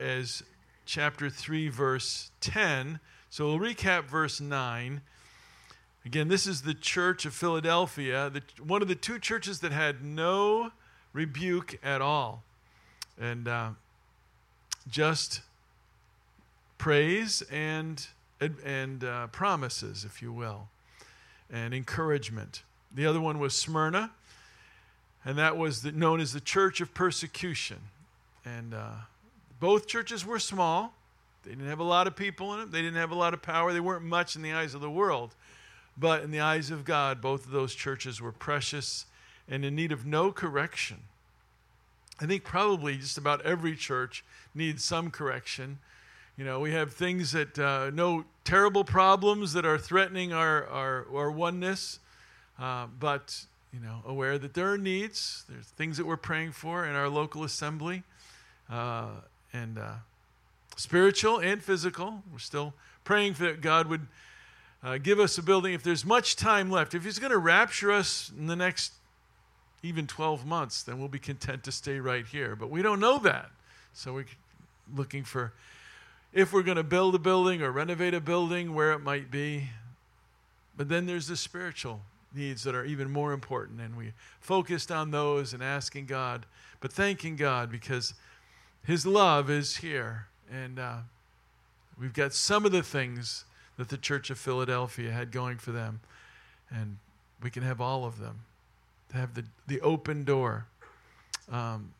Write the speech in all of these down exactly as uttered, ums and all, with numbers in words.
as chapter three, verse ten. So we'll recap verse nine. Again, this is the church of Philadelphia, the, one of the two churches that had no rebuke at all. And uh, just praise and, and uh, promises, if you will, and encouragement. The other one was Smyrna, and that was the, known as the church of persecution. And uh, both churches were small. They didn't have a lot of people in them. They didn't have a lot of power. They weren't much in the eyes of the world. But in the eyes of God, both of those churches were precious and in need of no correction. I think probably just about every church needs some correction. You know, we have things that, uh, no terrible problems that are threatening our, our, our oneness, uh, but, you know, aware that there are needs. There's things that we're praying for in our local assembly, uh, and uh, spiritual and physical. We're still praying for that God would uh, give us a building. If there's much time left, if he's going to rapture us in the next even twelve months, then we'll be content to stay right here. But we don't know that. So we're looking for, if we're going to build a building or renovate a building, where it might be. But then there's the spiritual needs that are even more important, and we focused on those and asking God, but thanking God because his love is here. And uh, we've got some of the things that the Church of Philadelphia had going for them, and we can have all of them. To have the, the open door. Um,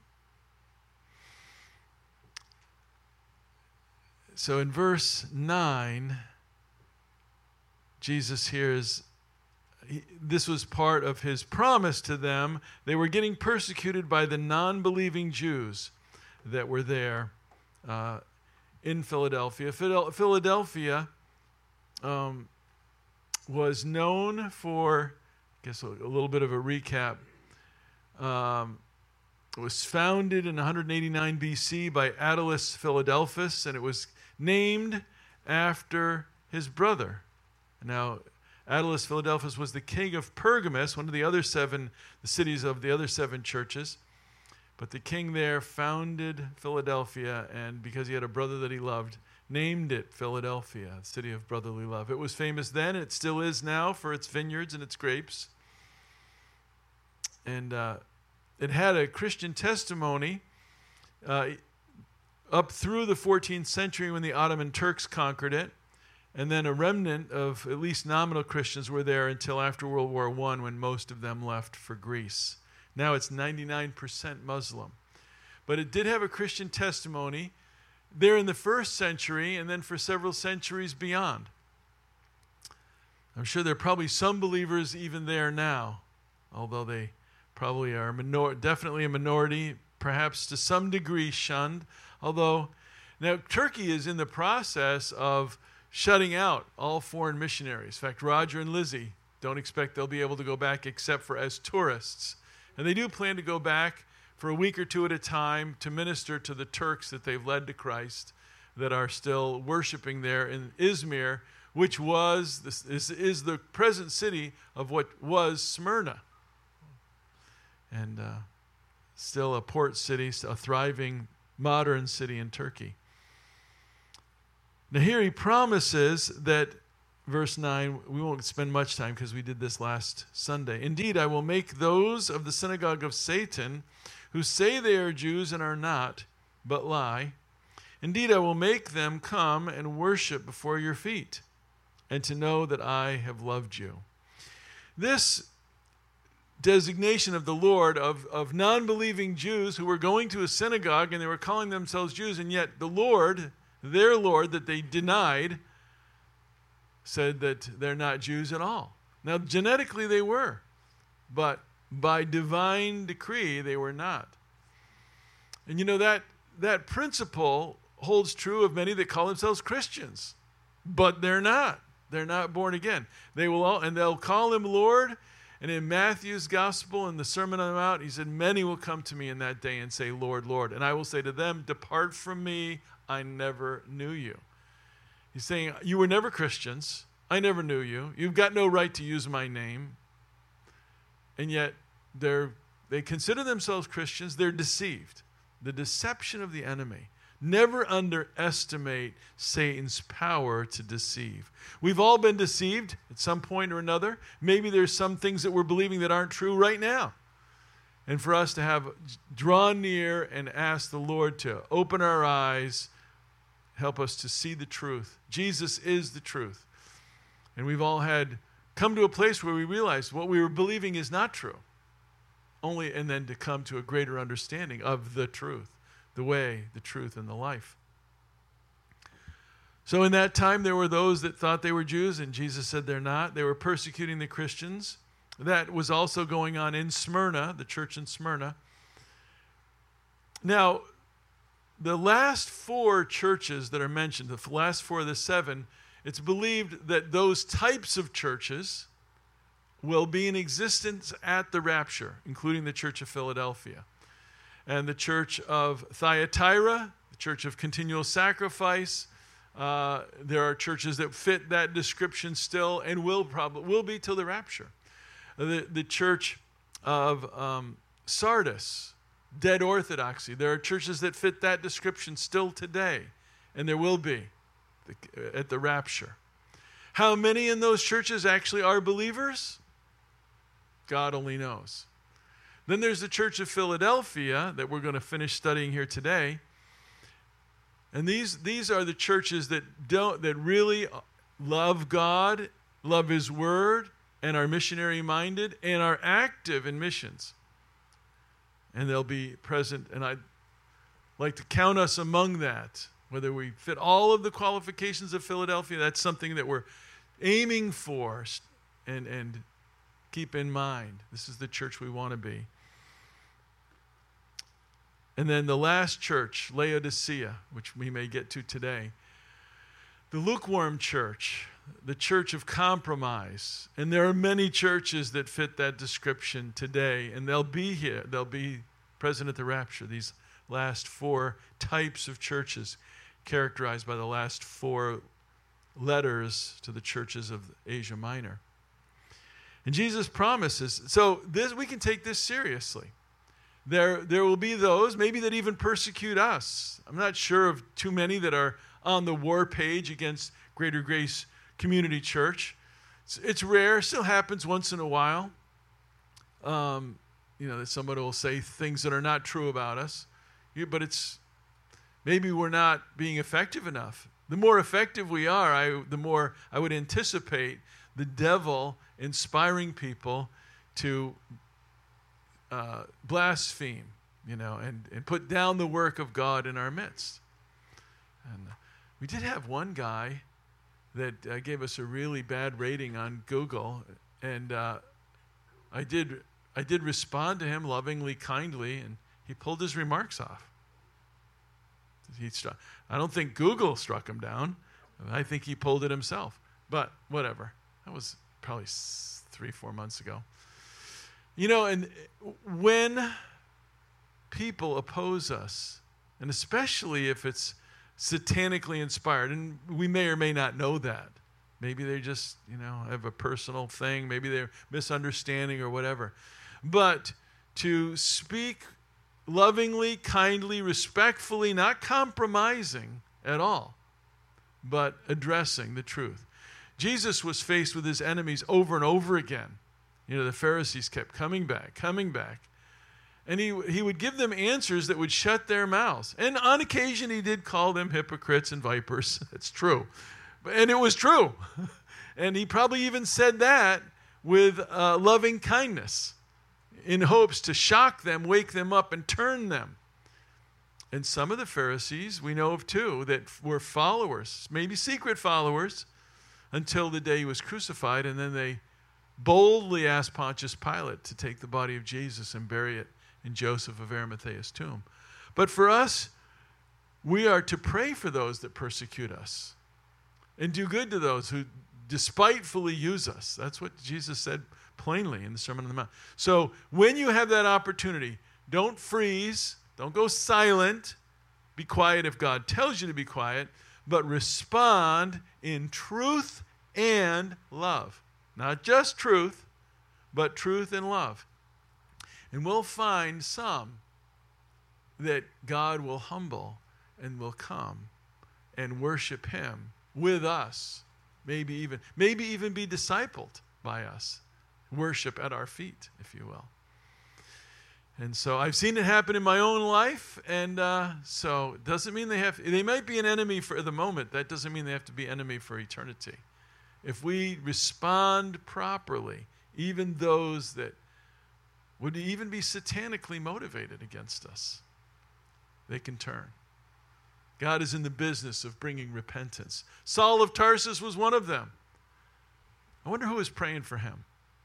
so in verse nine, Jesus hears, he, this was part of his promise to them. They were getting persecuted by the non-believing Jews that were there uh, in Philadelphia. Philadelphia um, was known for, I guess a, a little bit of a recap. Um, it was founded in one eighty-nine B C by Attalus Philadelphus, and it was named after his brother. Now, Attalus Philadelphus was the king of Pergamus, one of the other seven, the cities of the other seven churches. But the king there founded Philadelphia, and because he had a brother that he loved, named it Philadelphia, the city of brotherly love. It was famous then, it still is now, for its vineyards and its grapes. And uh, it had a Christian testimony uh, up through the fourteenth century when the Ottoman Turks conquered it. And then a remnant of at least nominal Christians were there until after World War One, when most of them left for Greece. Now it's ninety-nine percent Muslim. But it did have a Christian testimony there in the first century, and then for several centuries beyond. I'm sure there are probably some believers even there now, although they probably are minor- definitely a minority, perhaps to some degree shunned. Although now Turkey is in the process of shutting out all foreign missionaries. In fact, Roger and Lizzie don't expect they'll be able to go back except for as tourists. And they do plan to go back for a week or two at a time to minister to the Turks that they've led to Christ, that are still worshiping there in Izmir, which was this is, is the present city of what was Smyrna, and uh, still a port city, a thriving modern city in Turkey. Now here he promises that, verse nine, we won't spend much time because we did this last Sunday. Indeed, I will make those of the synagogue of Satan who say they are Jews and are not, but lie. Indeed, I will make them come and worship before your feet, and to know that I have loved you. This designation of the Lord of, of non-believing Jews who were going to a synagogue and they were calling themselves Jews, and yet the Lord, their Lord that they denied, said that they're not Jews at all. Now, genetically they were, but by divine decree, they were not. And you know, that that principle holds true of many that call themselves Christians, but they're not. They're not born again. They will all, and they'll call him Lord. And in Matthew's gospel, in the Sermon on the Mount, he said, many will come to me in that day and say, Lord, Lord. And I will say to them, depart from me, I never knew you. He's saying, you were never Christians. I never knew you. You've got no right to use my name. And yet, they're, they consider themselves Christians. They're deceived. The deception of the enemy Never underestimate Satan's power to deceive. We've all been deceived at some point or another. Maybe there's some things that we're believing that aren't true right now. And for us to have drawn near and ask the Lord to open our eyes, help us to see the truth. Jesus is the truth. And we've all had come to a place where we realize what we were believing is not true. Only and then to come to a greater understanding of the truth. The way, the truth, and the life. So in that time, there were those that thought they were Jews, and Jesus said they're not. They were persecuting the Christians. That was also going on in Smyrna, the church in Smyrna. Now, the last four churches that are mentioned, the last four of the seven, it's believed that those types of churches will be in existence at the rapture, including the Church of Philadelphia. And the church of Thyatira, the church of continual sacrifice. Uh, there are churches that fit that description still and will probably will be till the rapture. The, the church of um, Sardis, dead orthodoxy. There are churches that fit that description still today, and there will be at the rapture. How many in those churches actually are believers? God only knows. Then there's the Church of Philadelphia that we're going to finish studying here today. And these, these are the churches that don't that really love God, love His Word, and are missionary minded and are active in missions. And they'll be present, and I'd like to count us among that. Whether we fit all of the qualifications of Philadelphia, that's something that we're aiming for and, and keep in mind. This is the church we want to be. And then the last church, Laodicea, which we may get to today. The lukewarm church, the church of compromise. And there are many churches that fit that description today, and they'll be here. They'll be present at the rapture, these last four types of churches characterized by the last four letters to the churches of Asia Minor. And Jesus promises, so this we can take this seriously. There, there will be those, maybe that even persecute us. I'm not sure of too many that are on the war page against Greater Grace Community Church. It's, it's rare, still happens once in a while. Um, you know, that somebody will say things that are not true about us. Yeah, but it's, maybe we're not being effective enough. The more effective we are, I, the more I would anticipate the devil inspiring people to uh, blaspheme, you know, and, and put down the work of God in our midst. And we did have one guy that uh, gave us a really bad rating on Google, and uh, I did I did respond to him lovingly, kindly, and he pulled his remarks off. He struck, I don't think Google struck him down. I think he pulled it himself. But whatever. That was probably three, four months ago. You know, and when people oppose us, and especially if it's satanically inspired, and we may or may not know that. Maybe they just, you know, have a personal thing. Maybe they're misunderstanding or whatever. But to speak lovingly, kindly, respectfully, not compromising at all, but addressing the truth. Jesus was faced with his enemies over and over again. You know, the Pharisees kept coming back, coming back. And he, he would give them answers that would shut their mouths. And on occasion, he did call them hypocrites and vipers. That's true. And it was true. And he probably even said that with uh, loving kindness, in hopes to shock them, wake them up, and turn them. And some of the Pharisees, we know of too, that were followers, maybe secret followers, until the day he was crucified, and then they boldly asked Pontius Pilate to take the body of Jesus and bury it in Joseph of Arimathea's tomb. But for us, we are to pray for those that persecute us and do good to those who despitefully use us. That's what Jesus said plainly in the Sermon on the Mount. So when you have that opportunity, don't freeze, don't go silent. Be quiet if God tells you to be quiet, but respond in truth and love. Not just truth, but truth and love. And we'll find some that God will humble and will come and worship him with us. Maybe even, maybe even be discipled by us. Worship at our feet, if you will. And so I've seen it happen in my own life, and uh, so it doesn't mean they have, they might be an enemy for the moment. That doesn't mean they have to be enemy for eternity. If we respond properly, even those that would even be satanically motivated against us, they can turn. God is in the business of bringing repentance. Saul of Tarsus was one of them. I wonder who was praying for him.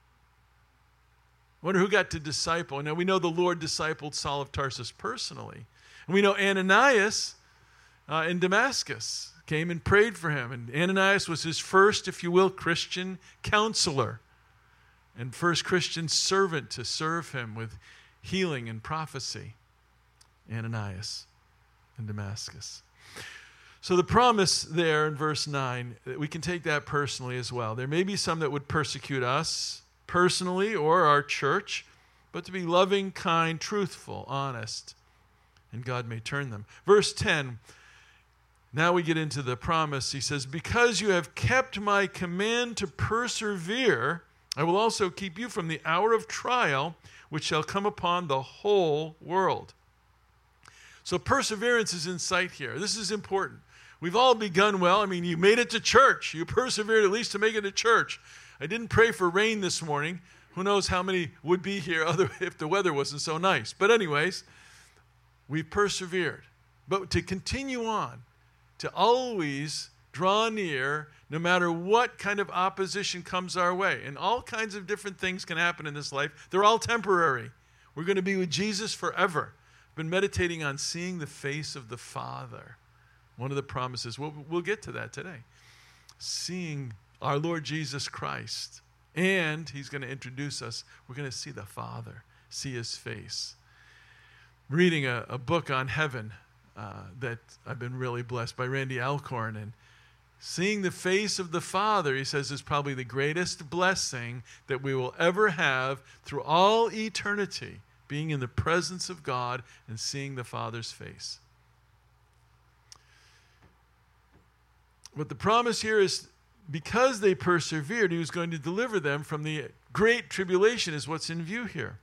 I wonder who got to disciple. Now, we know the Lord discipled Saul of Tarsus personally. And we know Ananias uh, in Damascus came and prayed for him. And Ananias was his first, if you will, Christian counselor and first Christian servant to serve him with healing and prophecy. Ananias in Damascus. So the promise there in verse nine, we can take that personally as well. There may be some that would persecute us personally or our church, but to be loving, kind, truthful, honest, and God may turn them. Verse ten, now we get into the promise. He says, because you have kept my command to persevere, I will also keep you from the hour of trial, which shall come upon the whole world. So perseverance is in sight here. This is important. We've all begun well. I mean, you made it to church. You persevered at least to make it to church. I didn't pray for rain this morning. Who knows how many would be here other if the weather wasn't so nice. But anyways, we've persevered. But to continue on, to always draw near, no matter what kind of opposition comes our way. And all kinds of different things can happen in this life. They're all temporary. We're going to be with Jesus forever. I've been meditating on seeing the face of the Father. One of the promises, we'll, we'll get to that today. Seeing our Lord Jesus Christ. And he's going to introduce us. We're going to see the Father, see his face. Reading a, a book on heaven uh, that I've been really blessed by Randy Alcorn. And seeing the face of the Father, he says, is probably the greatest blessing that we will ever have through all eternity. Being in the presence of God and seeing the Father's face. But the promise here is because they persevered, he was going to deliver them from the great tribulation is what's in view here.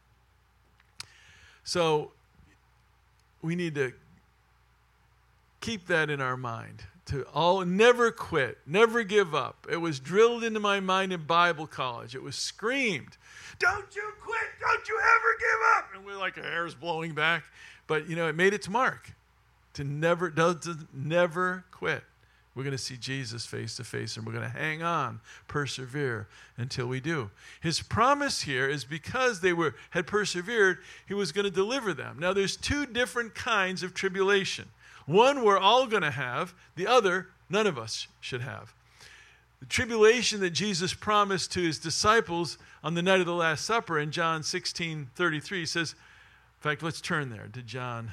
So we need to keep that in our mind. To all never quit, never give up. It was drilled into my mind in Bible college. It was screamed, don't you quit, don't you ever give up. And we're like, our hair's blowing back. But, you know, it made its mark to never, to never quit. We're going to see Jesus face to face, and we're going to hang on, persevere until we do. His promise here is because they were had persevered, he was going to deliver them. Now, there's two different kinds of tribulation. One we're all going to have. The other, none of us should have. The tribulation that Jesus promised to his disciples on the night of the Last Supper in John sixteen thirty-three, he says, in fact, let's turn there to John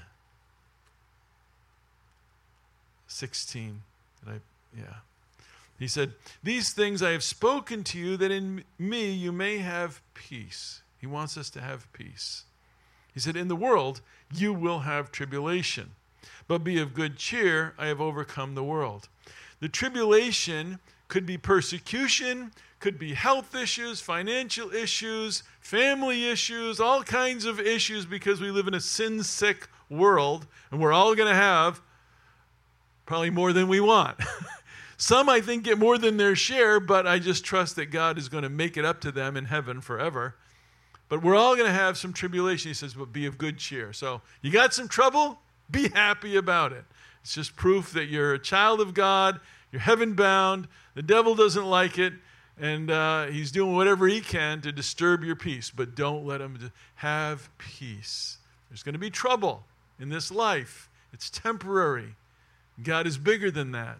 sixteen. Did I, yeah. He said, these things I have spoken to you that in me you may have peace. He wants us to have peace. He said, in the world you will have tribulation, but be of good cheer, I have overcome the world. The tribulation could be persecution, could be health issues, financial issues, family issues, all kinds of issues because we live in a sin-sick world, and we're all going to have probably more than we want. Some, I think, get more than their share, but I just trust that God is going to make it up to them in heaven forever. But we're all going to have some tribulation, he says, but be of good cheer. So you got some trouble? Be happy about it. It's just proof that you're a child of God, you're heaven-bound, the devil doesn't like it, and uh, he's doing whatever he can to disturb your peace, but don't let him have peace. There's going to be trouble in this life. It's temporary. God is bigger than that.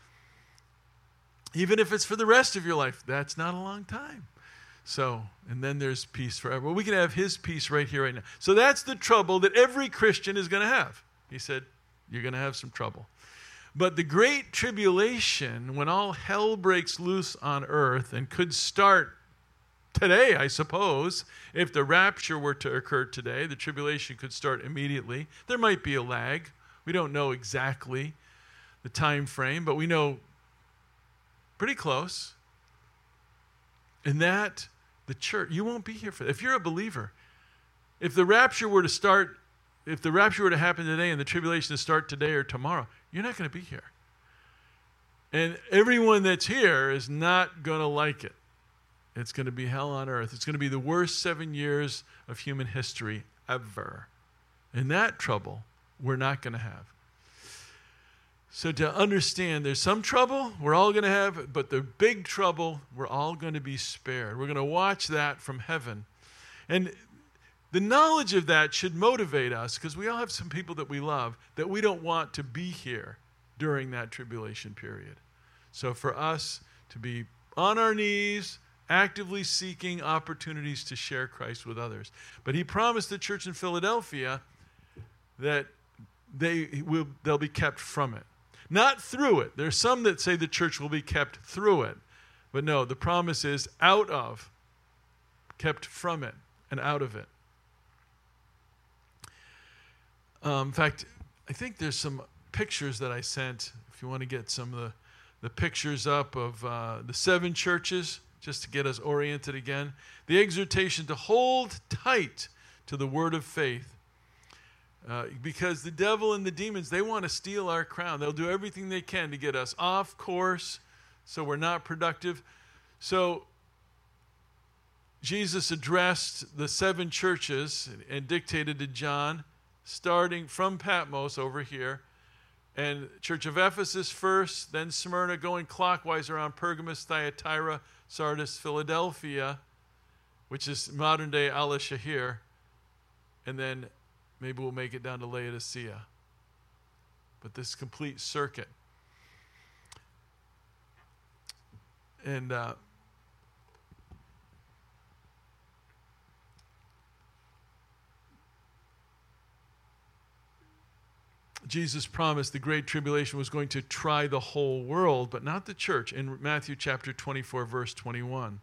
Even if it's for the rest of your life, that's not a long time. So, and then there's peace forever. Well, we can have his peace right here, right now. So that's the trouble that every Christian is going to have. He said, you're going to have some trouble. But the great tribulation, when all hell breaks loose on earth, and could start today, I suppose, if the rapture were to occur today, the tribulation could start immediately. There might be a lag. We don't know exactly the time frame, but we know pretty close. And that, the church, you won't be here for that. If you're a believer, if the rapture were to start, if the rapture were to happen today and the tribulation to start today or tomorrow, you're not going to be here. And everyone that's here is not going to like it. It's going to be hell on earth. It's going to be the worst seven years of human history ever. And that trouble we're not going to have. So to understand, there's some trouble we're all going to have, but the big trouble we're all going to be spared. We're going to watch that from heaven. And the knowledge of that should motivate us, because we all have some people that we love that we don't want to be here during that tribulation period. So for us to be on our knees, actively seeking opportunities to share Christ with others. But he promised the church in Philadelphia that they will, they'll be kept from it. Not through it. There's some that say the church will be kept through it. But no, the promise is out of, kept from it and out of it. Um, in fact, I think there's some pictures that I sent, if you want to get some of the, the pictures up of uh, the seven churches, just to get us oriented again. The exhortation to hold tight to the word of faith. Uh, because the devil and the demons, they want to steal our crown. They'll do everything they can to get us off course so we're not productive. So Jesus addressed the seven churches and dictated to John, starting from Patmos over here, and Church of Ephesus first, then Smyrna, going clockwise around Pergamos, Thyatira, Sardis, Philadelphia, which is modern-day Al-Shahir, and then maybe we'll make it down to Laodicea. But this complete circuit. And uh, Jesus promised the great tribulation was going to try the whole world, but not the church, in Matthew chapter twenty-four, verse twenty-one.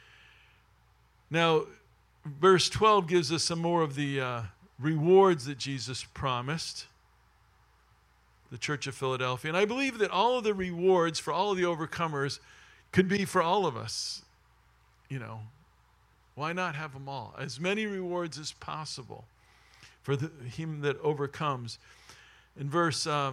Now, verse twelve gives us some more of the uh, rewards that Jesus promised the church of Philadelphia. And I believe that all of the rewards for all of the overcomers could be for all of us. You know, why not have them all? As many rewards as possible for the, him that overcomes. In verse uh,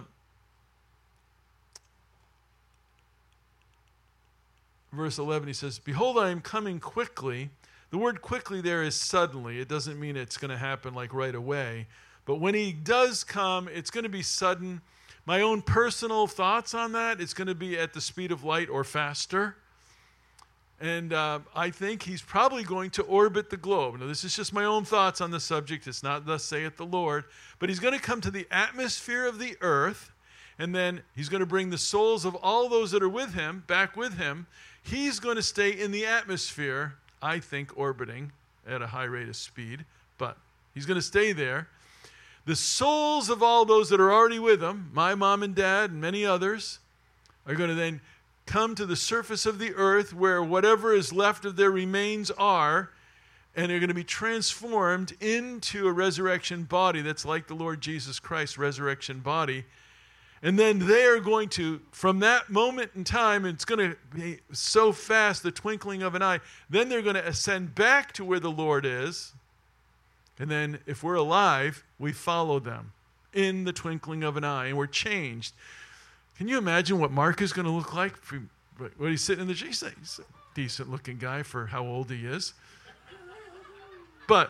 verse eleven, he says, "Behold, I am coming quickly." The word quickly there is suddenly. It doesn't mean it's going to happen like right away. But when he does come, it's going to be sudden. My own personal thoughts on that, it's going to be at the speed of light or faster. And uh, I think he's probably going to orbit the globe. Now, this is just my own thoughts on the subject. It's not thus saith the Lord. But he's going to come to the atmosphere of the earth, and then he's going to bring the souls of all those that are with him back with him. He's going to stay in the atmosphere, I think, orbiting at a high rate of speed. But he's going to stay there. The souls of all those that are already with him, my mom and dad and many others, are going to then come to the surface of the earth where whatever is left of their remains are, and they're going to be transformed into a resurrection body that's like the Lord Jesus Christ's resurrection body. And then they are going to, from that moment in time, it's going to be so fast, the twinkling of an eye, then they're going to ascend back to where the Lord is. And then if we're alive, we follow them in the twinkling of an eye, and we're changed. Can you imagine what Mark is going to look like when he's sitting in the G? He's a decent-looking guy for how old he is. But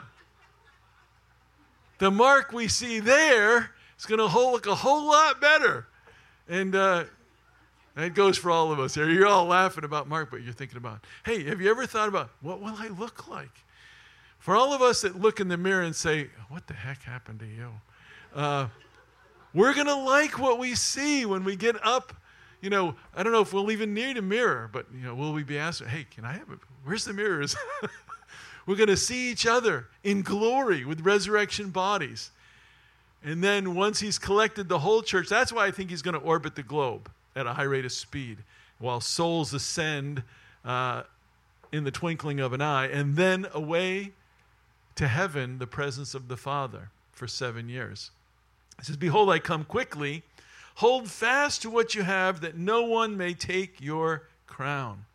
the Mark we see there is going to look a whole lot better. And uh, that goes for all of us here. You're all laughing about Mark, but you're thinking about, hey, have you ever thought about, what will I look like? For all of us that look in the mirror and say, what the heck happened to you? Uh, we're going to like what we see when we get up. You know, I don't know if we'll even need a mirror, but, you know, will we be asked, hey, can I have it? Where's the mirrors? We're going to see each other in glory with resurrection bodies. And then once he's collected the whole church, that's why I think he's going to orbit the globe at a high rate of speed while souls ascend uh, in the twinkling of an eye, and then away to heaven, the presence of the Father for seven years. He says, behold, I come quickly. Hold fast to what you have, that no one may take your crown.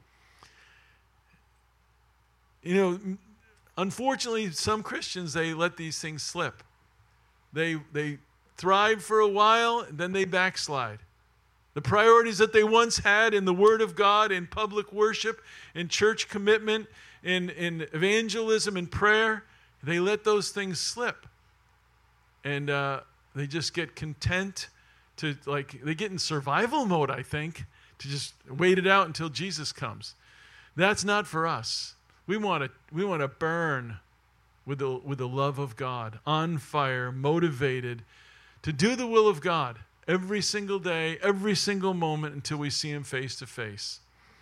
You know, unfortunately, some Christians, they let these things slip. They, they thrive for a while, and then they backslide. The priorities that they once had in the Word of God, in public worship, in church commitment, in, in evangelism and prayer, they let those things slip. And uh, they just get content to, like, they get in survival mode, I think, to just wait it out until Jesus comes. That's not for us. We want to we want to burn with the with the love of God, on fire, motivated to do the will of God every single day, every single moment until we see him face to face.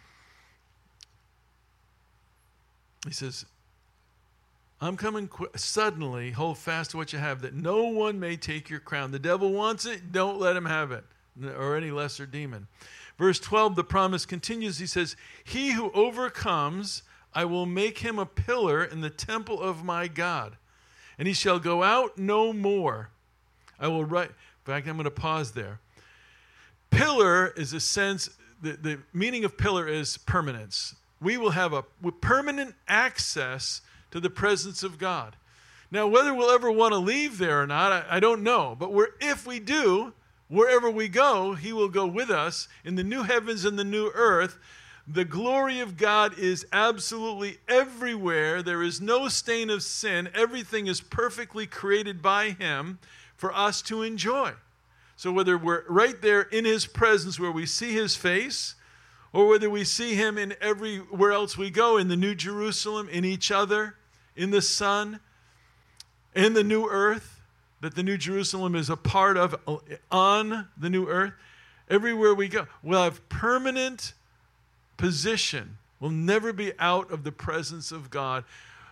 He says, I'm coming qu- suddenly, hold fast to what you have, that no one may take your crown. The devil wants it, don't let him have it, or any lesser demon. Verse twelve, the promise continues. He says, he who overcomes, I will make him a pillar in the temple of my God, and he shall go out no more. I will write, in fact, I'm going to pause there. Pillar is a sense, the, the meaning of pillar is permanence. We will have a permanent access to the presence of God. Now, whether we'll ever want to leave there or not, I, I don't know. But we're, if we do, wherever we go, he will go with us in the new heavens and the new earth. The glory of God is absolutely everywhere. There is no stain of sin. Everything is perfectly created by him for us to enjoy. So whether we're right there in his presence where we see his face, or whether we see him in everywhere else we go, in the New Jerusalem, in each other, in the Son, in the new earth, that the New Jerusalem is a part of, on the new earth, everywhere we go, we'll have permanent position. We'll never be out of the presence of God.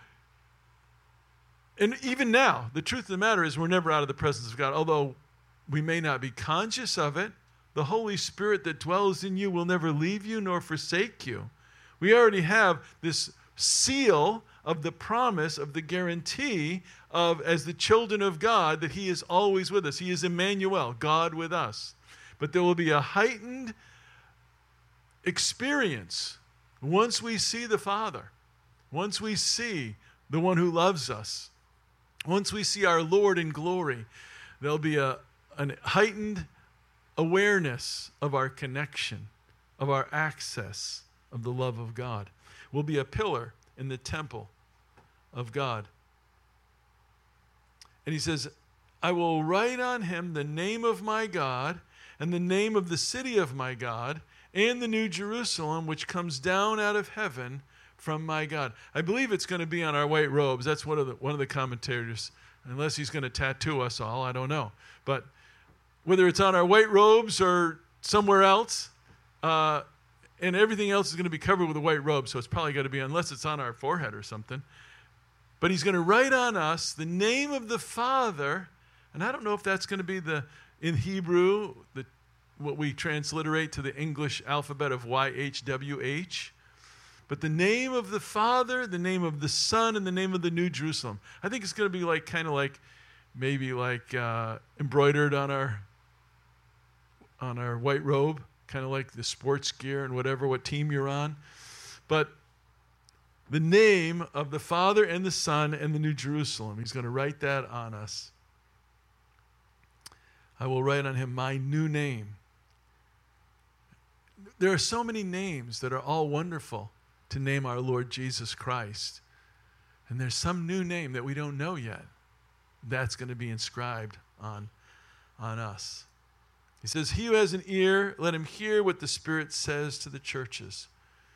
And even now, the truth of the matter is we're never out of the presence of God. Although we may not be conscious of it, the Holy Spirit that dwells in you will never leave you nor forsake you. We already have this seal of the promise, of the guarantee of, as the children of God, that he is always with us. He is Emmanuel, God with us. But there will be a heightened experience once we see the Father, once we see the one who loves us, once we see our Lord in glory. There'll be a, a heightened awareness of our connection, of our access of the love of God. We'll be a pillar in the temple of God. And he says, I will write on him the name of my God and the name of the city of my God and the New Jerusalem, which comes down out of heaven from my God. I believe it's going to be on our white robes. That's one of the, one of the commentators. Unless he's going to tattoo us all, I don't know. But whether it's on our white robes or somewhere else, uh, and everything else is going to be covered with a white robe, so it's probably going to be, unless it's on our forehead or something. But he's going to write on us the name of the Father, and I don't know if that's going to be the, in Hebrew, the what we transliterate to the English alphabet of Y H W H. But the name of the Father, the name of the Son, and the name of the New Jerusalem. I think it's going to be like kind of like maybe like uh, embroidered on our on our white robe, kind of like the sports gear and whatever, what team you're on. But the name of the Father and the Son and the New Jerusalem. He's going to write that on us. I will write on him my new name. There are so many names that are all wonderful to name our Lord Jesus Christ. And there's some new name that we don't know yet. That's going to be inscribed on, on us. He says, he who has an ear, let him hear what the Spirit says to the churches.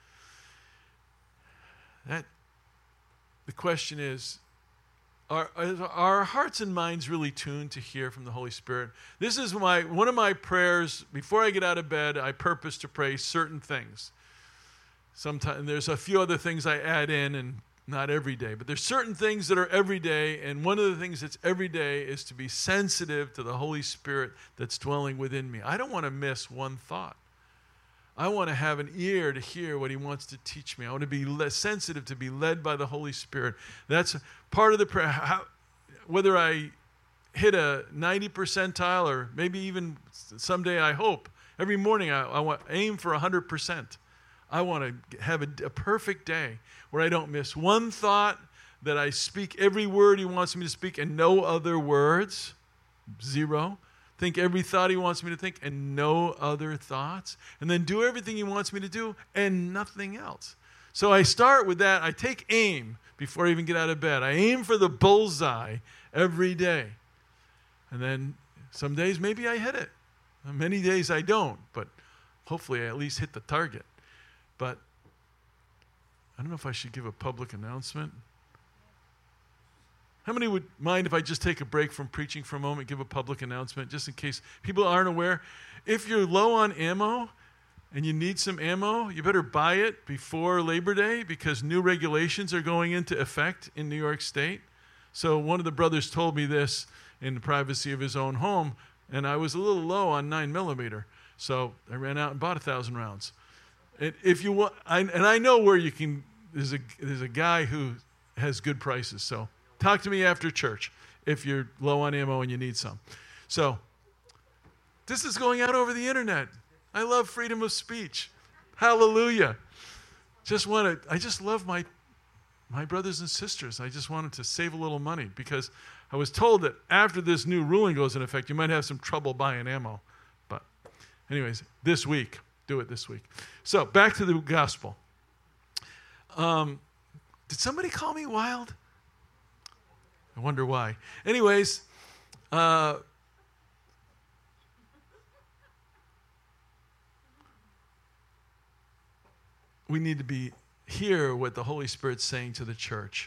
That, the question is, are, are our hearts and minds really tuned to hear from the Holy Spirit? This is my one of my prayers. Before I get out of bed, I purpose to pray certain things. Sometimes there's a few other things I add in, and not every day. But there's certain things that are every day, and one of the things that's every day is to be sensitive to the Holy Spirit that's dwelling within me. I don't want to miss one thought. I want to have an ear to hear what he wants to teach me. I want to be less sensitive to be led by the Holy Spirit. That's part of the prayer. How, whether I hit a ninety percentile, or maybe even someday, I hope. Every morning I, I want aim for one hundred percent. I want to have a, a perfect day where I don't miss one thought, that I speak every word he wants me to speak and no other words. Zero. Think every thought he wants me to think and no other thoughts. And then do everything he wants me to do and nothing else. So I start with that. I take aim before I even get out of bed. I aim for the bullseye every day. And then some days maybe I hit it. Many days I don't, but hopefully I at least hit the target. But I don't know if I should give a public announcement. How many would mind if I just take a break from preaching for a moment, give a public announcement, just in case people aren't aware? If you're low on ammo and you need some ammo, you better buy it before Labor Day, because new regulations are going into effect in New York State. So one of the brothers told me this in the privacy of his own home, and I was a little low on nine millimeter. So I ran out and bought a thousand rounds. And if you want, I, and I know where you can, there's a, there's a guy who has good prices. So talk to me after church if you're low on ammo and you need some. So this is going out over the internet. I love freedom of speech. Hallelujah. Just want to, I just love my, my brothers and sisters. I just wanted to save a little money, because I was told that after this new ruling goes in effect, you might have some trouble buying ammo. But anyways, this week, do it this week. So back to the gospel. Um, did somebody call me wild? I wonder why. Anyways, uh, we need to be hear what the Holy Spirit's saying to the church.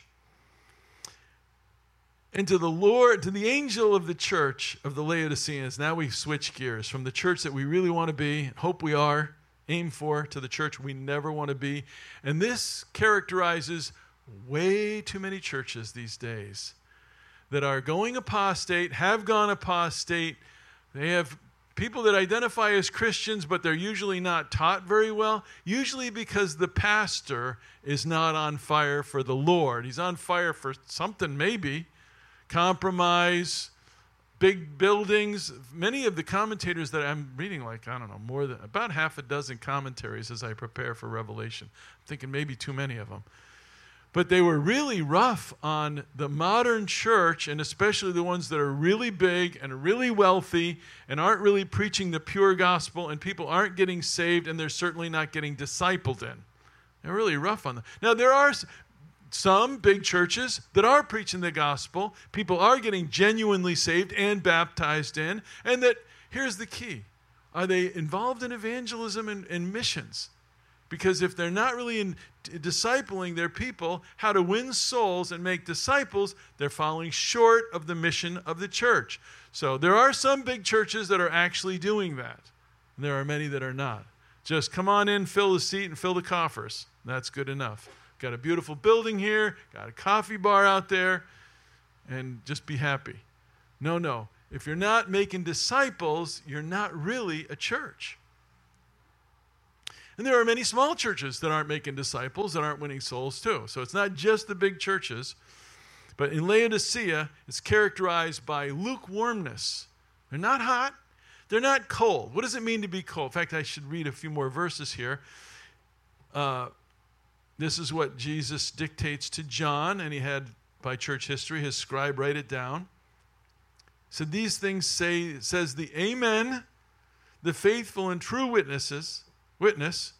And to the Lord, to the angel of the church of the Laodiceans, now we switch gears from the church that we really want to be, hope we are, aim for, to the church we never want to be. And this characterizes way too many churches these days that are going apostate, have gone apostate. They have people that identify as Christians, but they're usually not taught very well, usually because the pastor is not on fire for the Lord. He's on fire for something maybe. Compromise, big buildings. Many of the commentators that I'm reading, like, I don't know, more than about half a dozen commentaries as I prepare for Revelation. I'm thinking maybe too many of them. But they were really rough on the modern church, and especially the ones that are really big and really wealthy and aren't really preaching the pure gospel, and people aren't getting saved, and they're certainly not getting discipled in. They're really rough on them. Now, there are some big churches that are preaching the gospel. People are getting genuinely saved and baptized in. And that, here's the key. Are they involved in evangelism and, and missions? Because if they're not really in, discipling their people how to win souls and make disciples, they're falling short of the mission of the church. So there are some big churches that are actually doing that. And there are many that are not. Just come on in, fill the seat, and fill the coffers. That's good enough. Got a beautiful building here, got a coffee bar out there, and just be happy. No, no. If you're not making disciples, you're not really a church. And there are many small churches that aren't making disciples, that aren't winning souls too. So it's not just the big churches. But in Laodicea, it's characterized by lukewarmness. They're not hot. They're not cold. What does it mean to be cold? In fact, I should read a few more verses here. Uh, This is what Jesus dictates to John, and he had, by church history, his scribe write it down. So these things say, says the Amen, the faithful and true witnesses, witness,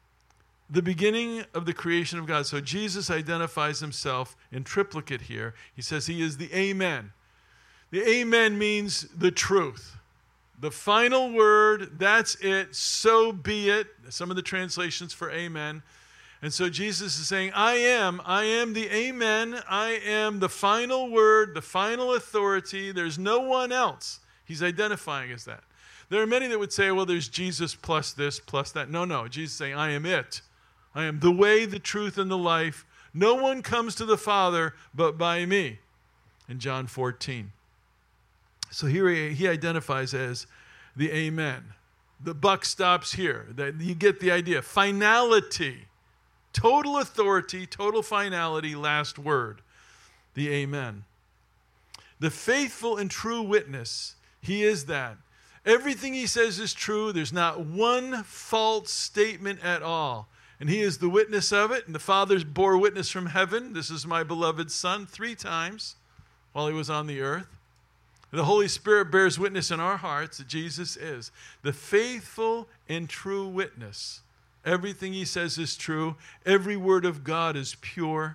the beginning of the creation of God. So Jesus identifies himself in triplicate here. He says he is the Amen. The Amen means the truth. The final word, that's it, so be it. Some of the translations for Amen. And so Jesus is saying, I am, I am the Amen, I am the final word, the final authority. There's no one else. He's identifying as that. There are many that would say, well, there's Jesus plus this, plus that. No, no, Jesus is saying, I am it. I am the way, the truth, and the life. No one comes to the Father but by me. In John fourteen. So here he, he identifies as the Amen. The buck stops here. You get the idea. Finality. Total authority, total finality, last word. The Amen. The faithful and true witness. He is that. Everything he says is true. There's not one false statement at all. And he is the witness of it. And the Father bore witness from heaven. This is my beloved Son, three times while he was on the earth. The Holy Spirit bears witness in our hearts that Jesus is the faithful and true witness. Everything he says is true. Every word of God is pure.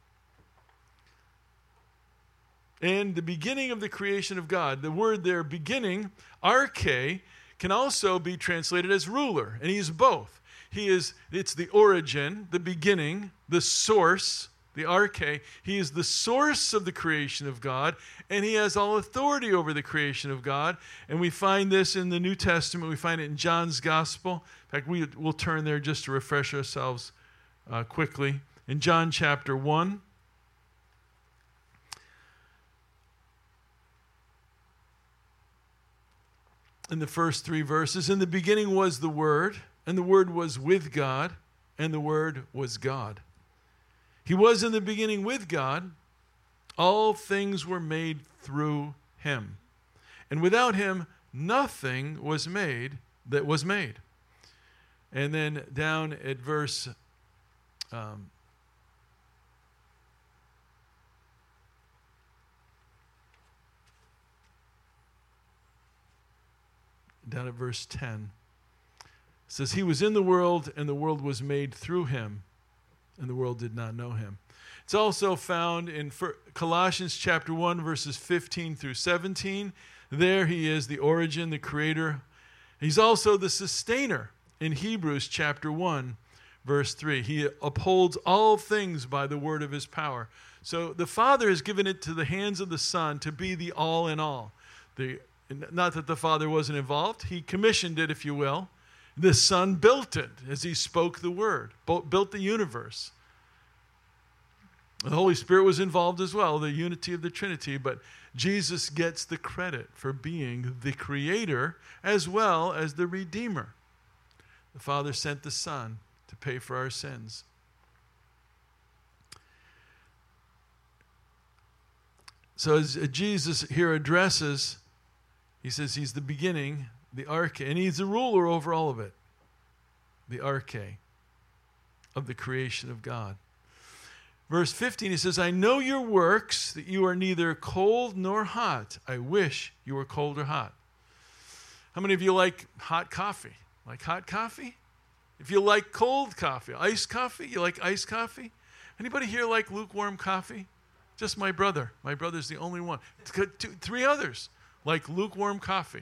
And the beginning of the creation of God, the word there, beginning, arche, can also be translated as ruler. And he's both. He is, it's the origin, the beginning, the source, the arche. He is the source of the creation of God, and he has all authority over the creation of God. And we find this in the New Testament. We find it in John's Gospel. In fact, we, we'll turn there just to refresh ourselves uh, quickly. In John chapter one. In the first three verses, in the beginning was the Word, and the Word was with God, and the Word was God. He was in the beginning with God. All things were made through him. And without him, nothing was made that was made. And then down at verse um, down at verse ten. It says, he was in the world, and the world was made through him, and the world did not know him. It's also found in Colossians chapter one, verses fifteen through seventeen. There he is, the origin, the creator. He's also the sustainer in Hebrews chapter one, verse three. He upholds all things by the word of his power. So the Father has given it to the hands of the Son to be the all in all. The Not that the Father wasn't involved. He commissioned it, if you will. The Son built it as he spoke the word, built the universe. The Holy Spirit was involved as well, the unity of the Trinity, but Jesus gets the credit for being the creator as well as the redeemer. The Father sent the Son to pay for our sins. So as Jesus here addresses, he says he's the beginning, the arche, and he's the ruler over all of it. The arche of the creation of God. Verse fifteen, he says, I know your works, that you are neither cold nor hot. I wish you were cold or hot. How many of you like hot coffee? Like hot coffee? If you like cold coffee, iced coffee, you like iced coffee? Anybody here like lukewarm coffee? Just my brother. My brother's the only one. Two, three others like lukewarm coffee.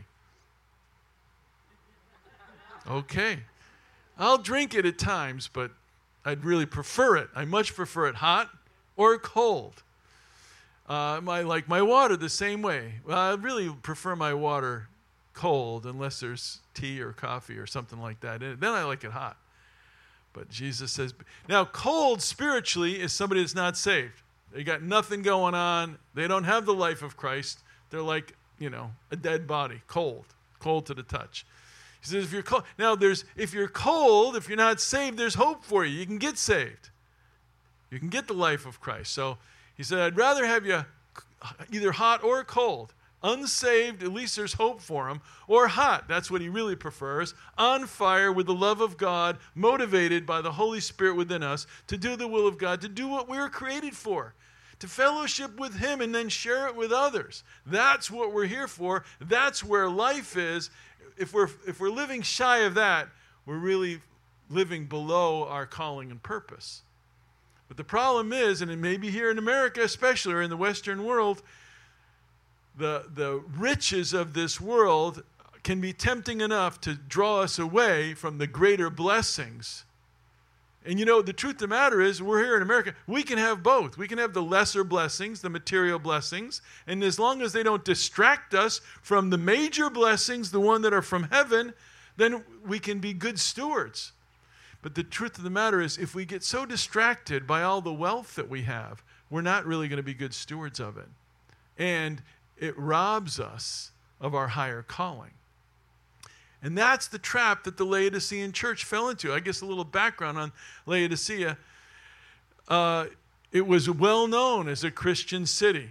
Okay. I'll drink it at times, but I'd really prefer it. I much prefer it hot or cold. Uh, my like my water the same way. Well, I really prefer my water cold unless there's tea or coffee or something like that in it. Then I like it hot. But Jesus says, now cold spiritually is somebody that's not saved. They got nothing going on. They don't have the life of Christ. They're like, you know, a dead body, cold, cold to the touch. He says, if you're cold, now there's, if you're cold, if you're not saved, there's hope for you. You can get saved. You can get the life of Christ. So he said, I'd rather have you either hot or cold. Unsaved, at least there's hope for him. Or hot, that's what he really prefers. On fire with the love of God, motivated by the Holy Spirit within us to do the will of God, to do what we were created for. To fellowship with him and then share it with others. That's what we're here for. That's where life is. If we're if we're living shy of that, we're really living below our calling and purpose. But the problem is, and it may be here in America especially, or in the Western world, the, the riches of this world can be tempting enough to draw us away from the greater blessings. And you know, the truth of the matter is, we're here in America, we can have both. We can have the lesser blessings, the material blessings, and as long as they don't distract us from the major blessings, the one that are from heaven, then we can be good stewards. But the truth of the matter is, if we get so distracted by all the wealth that we have, we're not really going to be good stewards of it. And it robs us of our higher calling. And that's the trap that the Laodicean church fell into. I guess a little background on Laodicea. Uh, it was well known as a Christian city.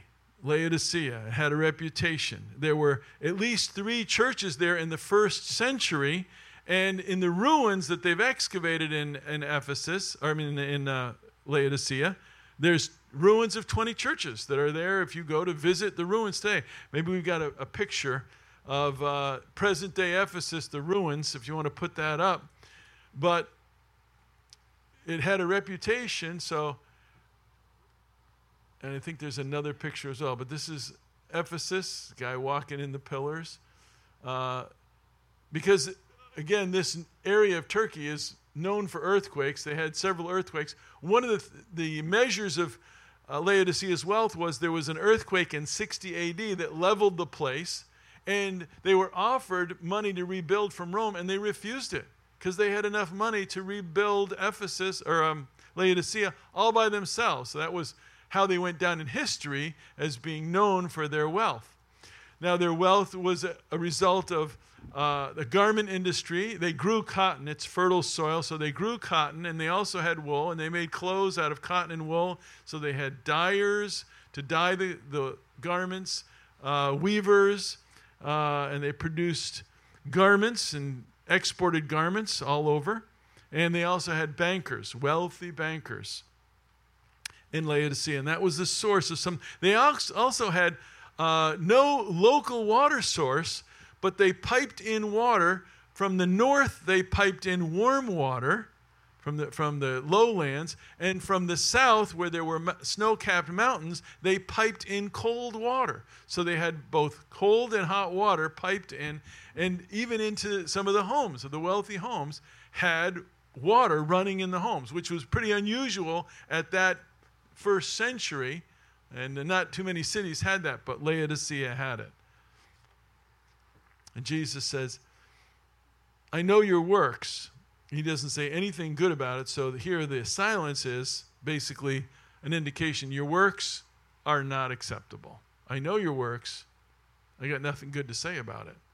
Laodicea. It had a reputation. There were at least three churches there in the first century, and in the ruins that they've excavated in, in Ephesus, or I mean in uh, Laodicea, there's ruins of twenty churches that are there if you go to visit the ruins today. Maybe we've got a, a picture of uh, present-day Ephesus, the ruins, if you want to put that up. But it had a reputation, so, and I think there's another picture as well, but this is Ephesus, guy walking in the pillars. Uh, because, again, this area of Turkey is known for earthquakes. They had several earthquakes. One of the, th- the measures of uh, Laodicea's wealth was there was an earthquake in sixty A D that leveled the place, and they were offered money to rebuild from Rome, and they refused it because they had enough money to rebuild Ephesus or um, Laodicea all by themselves. So that was how they went down in history as being known for their wealth. Now, their wealth was a, a result of uh, the garment industry. They grew cotton. It's fertile soil, so they grew cotton, and they also had wool, and they made clothes out of cotton and wool. So they had dyers to dye the, the garments, uh, weavers, uh, and they produced garments and exported garments all over. And they also had bankers, wealthy bankers in Laodicea, and that was the source of some. They also had uh, no local water source, but they piped in water from the north. They piped in warm water from the from the lowlands, and from the south, where there were snow-capped mountains, they piped in cold water. So they had both cold and hot water piped in, and even into some of the homes, of the wealthy homes, had water running in the homes, which was pretty unusual at that first century, and not too many cities had that, but Laodicea had it. And Jesus says, I know your works. He doesn't say anything good about it, so here the silence is basically an indication your works are not acceptable. I know your works. I got nothing good to say about it.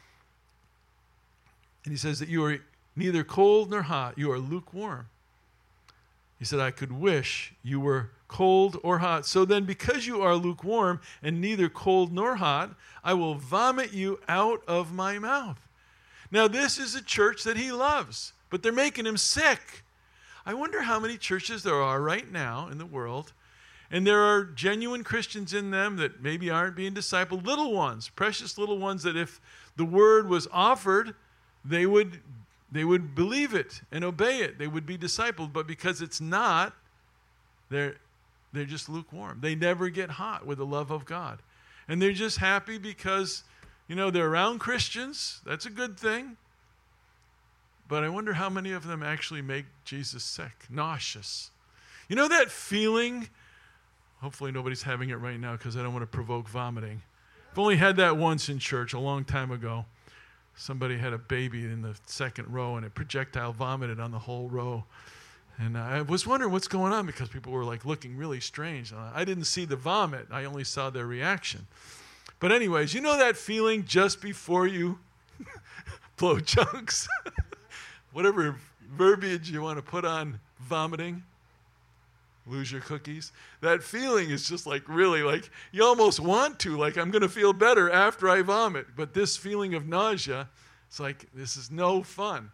And he says that you are neither cold nor hot. You are lukewarm. He said, I could wish you were cold or hot. So then, because you are lukewarm and neither cold nor hot, I will vomit you out of my mouth. Now, this is a church that he loves, but they're making him sick. I wonder how many churches there are right now in the world, and there are genuine Christians in them that maybe aren't being discipled, little ones, precious little ones that if the word was offered, they would They would believe it and obey it. They would be discipled. But because it's not, they're, they're just lukewarm. They never get hot with the love of God. And they're just happy because, you know, they're around Christians. That's a good thing. But I wonder how many of them actually make Jesus sick, nauseous. You know that feeling? Hopefully nobody's having it right now because I don't want to provoke vomiting. I've only had that once in church a long time ago. Somebody had a baby in the second row, and it projectile vomited on the whole row. And I was wondering what's going on because people were like looking really strange. I didn't see the vomit. I only saw their reaction. But anyways, you know that feeling just before you blow chunks? Whatever verbiage you want to put on vomiting. Lose your cookies. That feeling is just like really like you almost want to, like I'm going to feel better after I vomit. But this feeling of nausea, it's like this is no fun.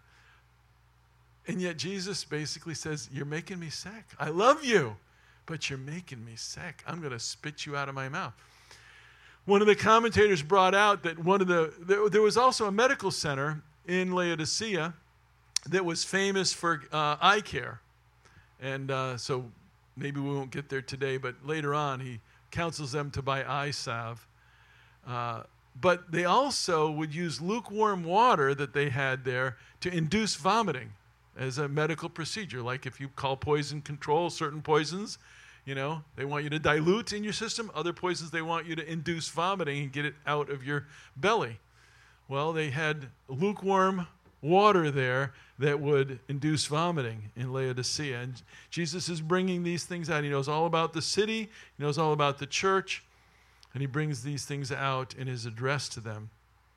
And yet Jesus basically says, you're making me sick. I love you, but you're making me sick. I'm going to spit you out of my mouth. One of the commentators brought out that one of the, there, there was also a medical center in Laodicea that was famous for uh, eye care. And uh, so maybe we won't get there today, but later on he counsels them to buy eye salve. Uh, but they also would use lukewarm water that they had there to induce vomiting as a medical procedure. Like if you call poison control, certain poisons, you know, they want you to dilute in your system. Other poisons, they want you to induce vomiting and get it out of your belly. Well, they had lukewarm water there that would induce vomiting in Laodicea. And Jesus is bringing these things out. He knows all about the city. He knows all about the church. And he brings these things out in his address to them.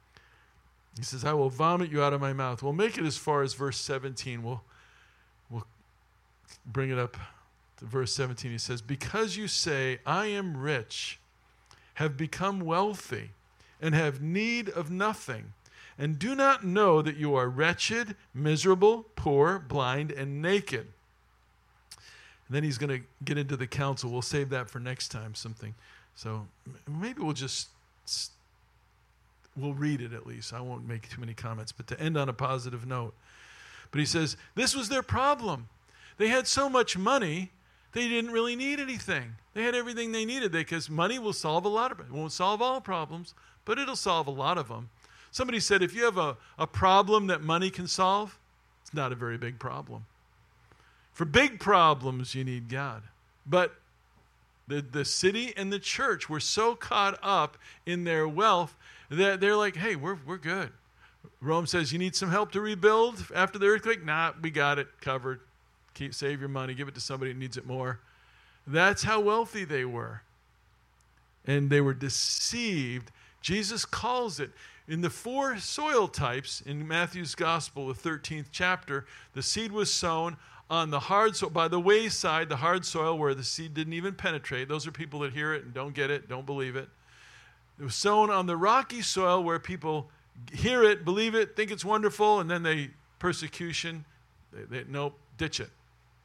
He says, I will vomit you out of my mouth. We'll make it as far as verse seventeen. We'll, we'll bring it up to verse seventeen. He says, because you say, I am rich have become wealthy and have need of nothing, and do not know that you are wretched, miserable, poor, blind, and naked. And then he's going to get into the counsel. We'll save that for next time, something. So maybe we'll just, we'll read it at least. I won't make too many comments, but to end on a positive note. But he says, this was their problem. They had so much money, they didn't really need anything. They had everything they needed because money will solve a lot of it. It won't solve all problems, but it'll solve a lot of them. Somebody said, if you have a, a problem that money can solve, it's not a very big problem. For big problems, you need God. But the, the city and the church were so caught up in their wealth that they're like, hey, we're, we're good. Rome says, you need some help to rebuild after the earthquake? Nah, we got it covered. Keep, save your money, give it to somebody who needs it more. That's how wealthy they were. And they were deceived. Jesus calls it. In the four soil types in Matthew's Gospel, the thirteenth chapter, the seed was sown on the hard soil, by the wayside, the hard soil where the seed didn't even penetrate. Those are people that hear it and don't get it, don't believe it. It was sown on the rocky soil where people hear it, believe it, think it's wonderful, and then they, persecution, they, they nope, ditch it.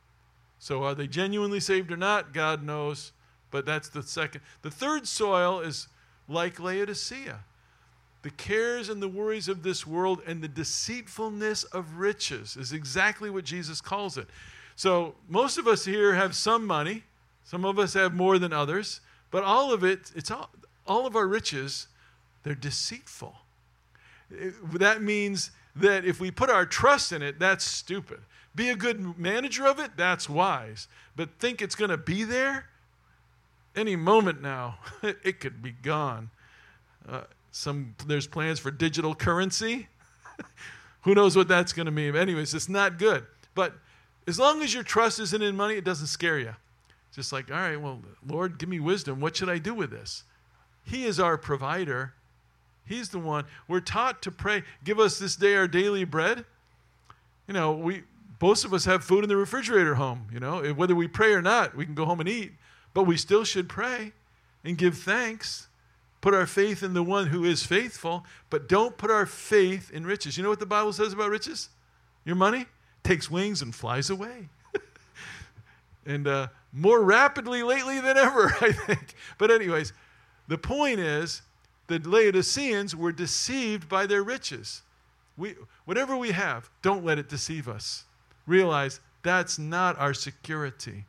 So are they genuinely saved or not? God knows, but that's the second. The third soil is like Laodicea. The cares and the worries of this world and the deceitfulness of riches is exactly what Jesus calls it. So most of us here have some money. Some of us have more than others. But all of it, it's all, all of our riches, they're deceitful. It, that means that if we put our trust in it, that's stupid. Be a good manager of it, that's wise. But think it's going to be there? Any moment now, it could be gone. Uh, Some there's plans for digital currency. Who knows what that's going to mean? Anyways, it's not good. But as long as your trust isn't in money, it doesn't scare you. It's just like, all right, well, Lord, give me wisdom. What should I do with this? He is our provider. He's the one. We're taught to pray, give us this day our daily bread. You know, we most of us have food in the refrigerator home. You know, whether we pray or not, we can go home and eat. But we still should pray and give thanks. Put our faith in the one who is faithful, but don't put our faith in riches. You know what the Bible says about riches? Your money takes wings and flies away. and uh, more rapidly lately than ever, I think. But anyways, the point is the Laodiceans were deceived by their riches. We, whatever we have, don't let it deceive us. Realize that's not our security.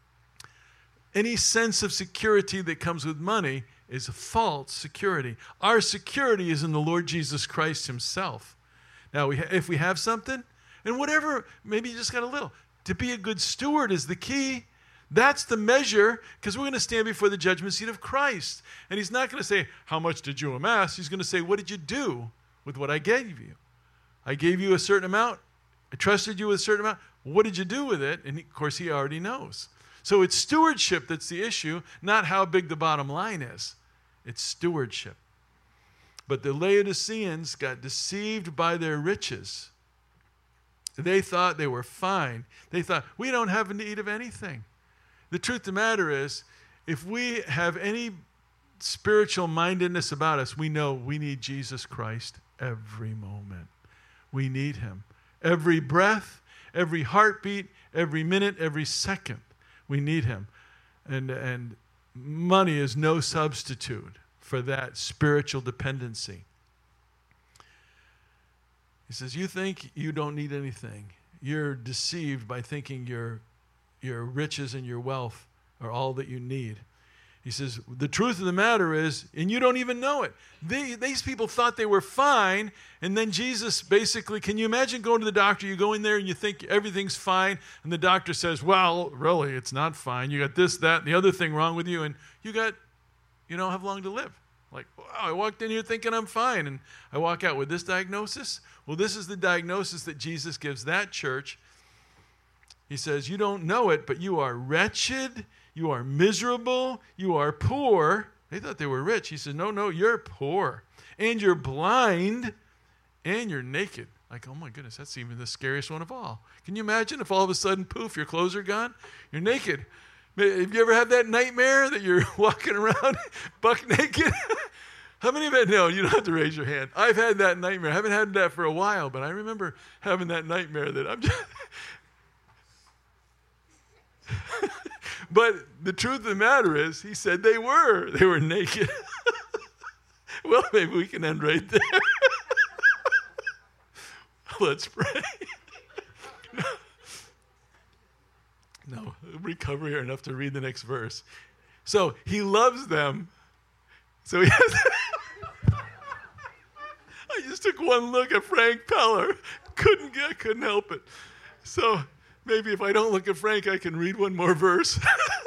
Any sense of security that comes with money is a false security. Our security is in the Lord Jesus Christ himself. Now, we ha- if we have something, and whatever, maybe you just got a little, to be a good steward is the key. That's the measure, because we're going to stand before the judgment seat of Christ. And he's not going to say, how much did you amass? He's going to say, what did you do with what I gave you? I gave you a certain amount. I trusted you with a certain amount. What did you do with it? And of course, he already knows. So it's stewardship that's the issue, not how big the bottom line is. It's stewardship. But the Laodiceans got deceived by their riches. They thought they were fine. They thought, we don't have a need of anything. The truth of the matter is, if we have any spiritual mindedness about us, we know we need Jesus Christ every moment. We need him. Every breath, every heartbeat, every minute, every second. We need him. And, and money is no substitute for that spiritual dependency. He says, you think you don't need anything. You're deceived by thinking your, your riches and your wealth are all that you need. He says, the truth of the matter is, and you don't even know it. They, these people thought they were fine, and then Jesus basically, can you imagine going to the doctor? You go in there and you think everything's fine, and the doctor says, well, really, it's not fine. You got this, that, and the other thing wrong with you, and you got, you don't have long to live. Like, wow, I walked in here thinking I'm fine, and I walk out with this diagnosis. Well, this is the diagnosis that Jesus gives that church. He says, you don't know it, but you are wretched, you are miserable, you are poor. They thought they were rich. He says, no, no, you're poor, and you're blind, and you're naked. Like, oh my goodness, that's even the scariest one of all. Can you imagine if all of a sudden, poof, your clothes are gone? You're naked. Have you ever had that nightmare that you're walking around buck naked? How many of you know? You don't have to raise your hand. I've had that nightmare. I haven't had that for a while, but I remember having that nightmare that I'm just... But the truth of the matter is, he said they were. They were naked. Well, maybe we can end right there. Let's pray. No, recover here enough to read the next verse. So he loves them. So he has... I just took one look at Frank Peller. Couldn't get, couldn't help it. So maybe if I don't look at Frank, I can read one more verse.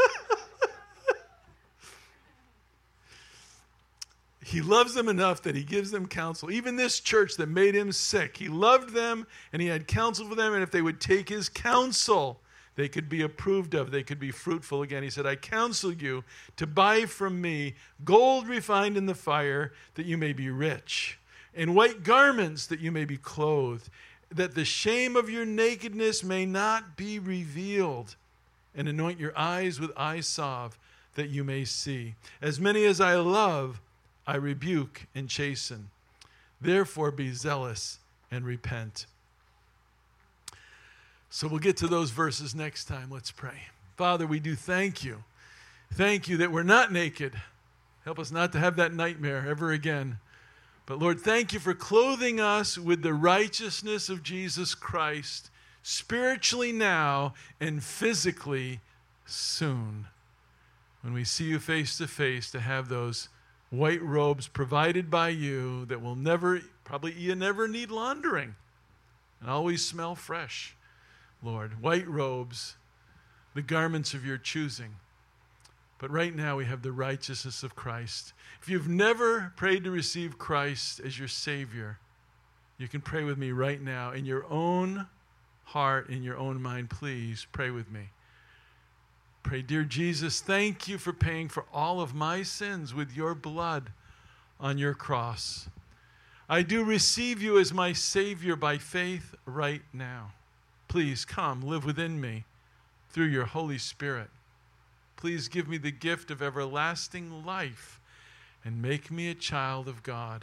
He loves them enough that he gives them counsel. Even this church that made him sick, he loved them and he had counsel for them. And if they would take his counsel, they could be approved of. They could be fruitful again. He said, I counsel you to buy from me gold refined in the fire, that you may be rich, and white garments, that you may be clothed, that the shame of your nakedness may not be revealed, and anoint your eyes with eye salve, that you may see. As many as I love, I rebuke and chasten. Therefore be zealous and repent. So we'll get to those verses next time. Let's pray. Father, we do thank you. Thank you that we're not naked. Help us not to have that nightmare ever again. But Lord, thank you for clothing us with the righteousness of Jesus Christ, spiritually now and physically soon. When we see you face to face, to have those white robes provided by you that will never, probably you never need laundering and always smell fresh, Lord. White robes, the garments of your choosing. But right now we have the righteousness of Christ. If you've never prayed to receive Christ as your Savior, you can pray with me right now in your own heart, in your own mind. Please pray with me. Pray, dear Jesus, thank you for paying for all of my sins with your blood on your cross. I do receive you as my Savior by faith right now. Please come, live within me through your Holy Spirit. Please give me the gift of everlasting life and make me a child of God.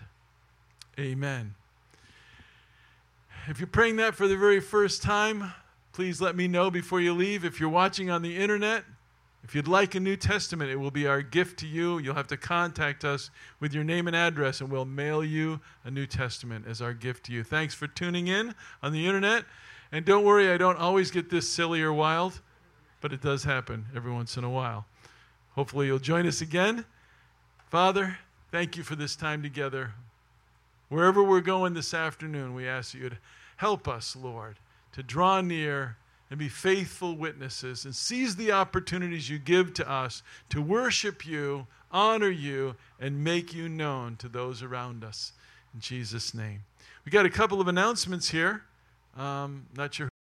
Amen. If you're praying that for the very first time, please let me know before you leave. If you're watching on the internet, if you'd like a New Testament, it will be our gift to you. You'll have to contact us with your name and address, and we'll mail you a New Testament as our gift to you. Thanks for tuning in on the internet. And don't worry, I don't always get this silly or wild, but it does happen every once in a while. Hopefully you'll join us again. Father, thank you for this time together. Wherever we're going this afternoon, we ask you to help us, Lord, to draw near and be faithful witnesses and seize the opportunities you give to us to worship you, honor you, and make you known to those around us. In Jesus' name. We got a couple of announcements here. Um, not sure